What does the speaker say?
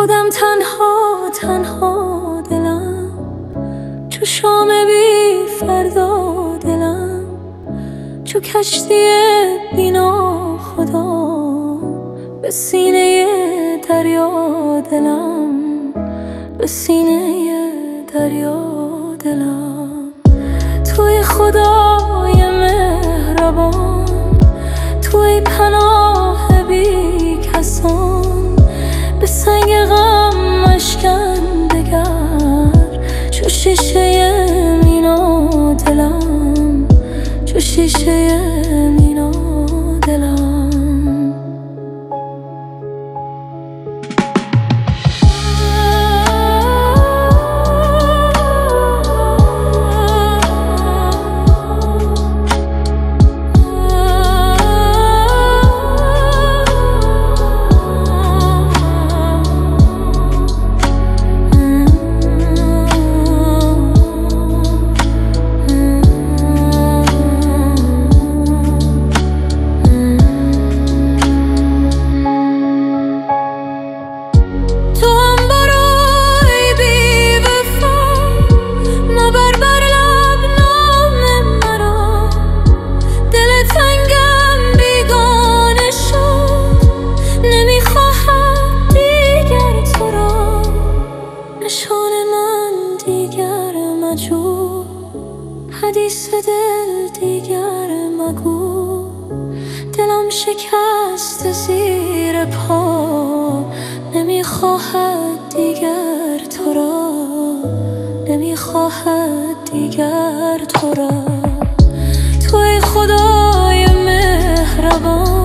خودم تنها دلم، چو شام بی فردا دلم، چو کشتی بینا خدا به سینه دریا دلم، به سینه دریا دلم. توی خدای مهربان، توی پناه بی کسان، به سنگ غم مشکن دگر، چو شیشه مینا دلم، چو شیشه مینا دلم. حدیث دل دیگر مگو، دلم شکست زیر پا، نمیخواهد دیگر تو را، نمیخواهد دیگر تو را. توی خدای مهربان،